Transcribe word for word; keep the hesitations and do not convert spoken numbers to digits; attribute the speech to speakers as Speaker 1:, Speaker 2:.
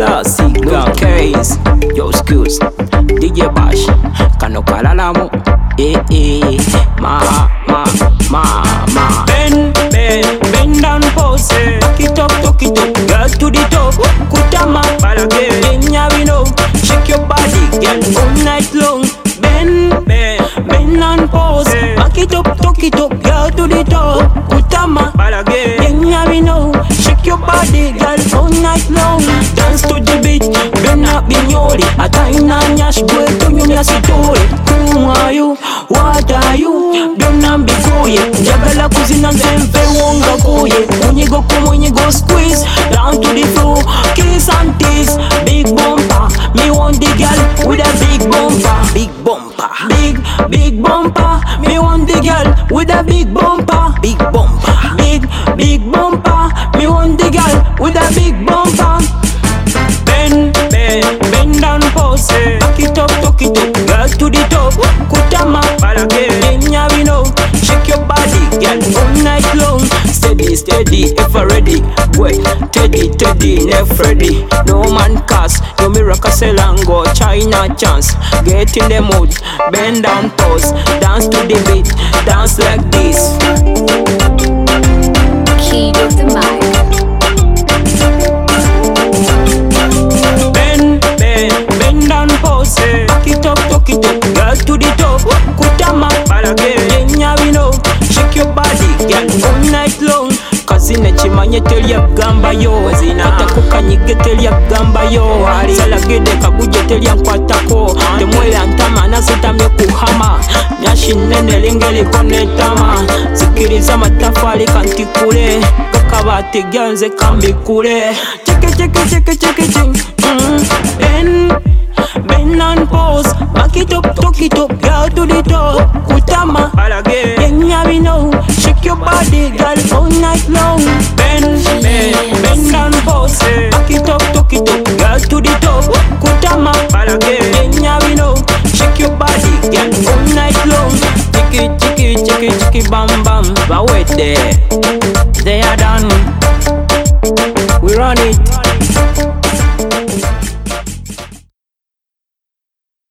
Speaker 1: classic, no case. Yo, excuse, D J Bash, Kano Kalalamu, eh eh, ma ma ma ma. Bend, bend, bend down, pose, tuck it up, tuck it up, girl to the top. Kutama, balage, enya we know. Shake your body, girl, all night long. Bend, bend, bend down, pose, tuck it up, tuck it up, girl to the top. Kutama, balage, enya we know. Shake your body, girl, all night long. Dance to the beat, bend up binyori. Ataina nyash boy, to you nyasitori. Who are you? What are you? Dona mbikoye, jagala kuzina nzembe wonga koye. Unyigo come, unyigo squeeze, down to the floor, kiss and tease. Big bumper, me want the girl with a big bumper. Big bumper, big, big bumper. Me want the girl with a big bumper. Big bumper, big, big bumper. Me want the girl with a big bumper. Bend, bend, bend down, pose, tuck it up, tuck it up, girl to the top. Kutama, balage, enya we know. Shake your body, girl, all night long. Steady, steady, ever ready. Wait, Teddy, Teddy, never ready. No man cast, no miracle selango, China chance. Get in the mood, bend down, pose, dance to the beat, dance like this.
Speaker 2: Key of the mic.
Speaker 1: Tuck it up, tuck it up, girl to the top. Kutama, balage, enya we know. Shake your body, girl, all night long. Kazine chimanye telia gamba yo. Ata kukanyige telia gamba yo. Salagede kabuje telia nkwatako. Temwela ntama nazitamye kuhama. Nyashi nene lingeli konetama. Zikiriza matafali kantikule. Kakabati gyanze kambikule. Cheke cheke cheke cheke cheke. Bend, bend and pose, back it up, tuck it up, girl to the top. Kutama, balage, enya we know. Shake your body, girl, all night long. Bend, bend, bend and pose, back it up, tuck it up, girl to the top. Kutama, balage, enya we know. Shake your body, girl, all night long. Chiki, chiki, chiki, chiki, bam, bam. But wait there, they are done. We run it.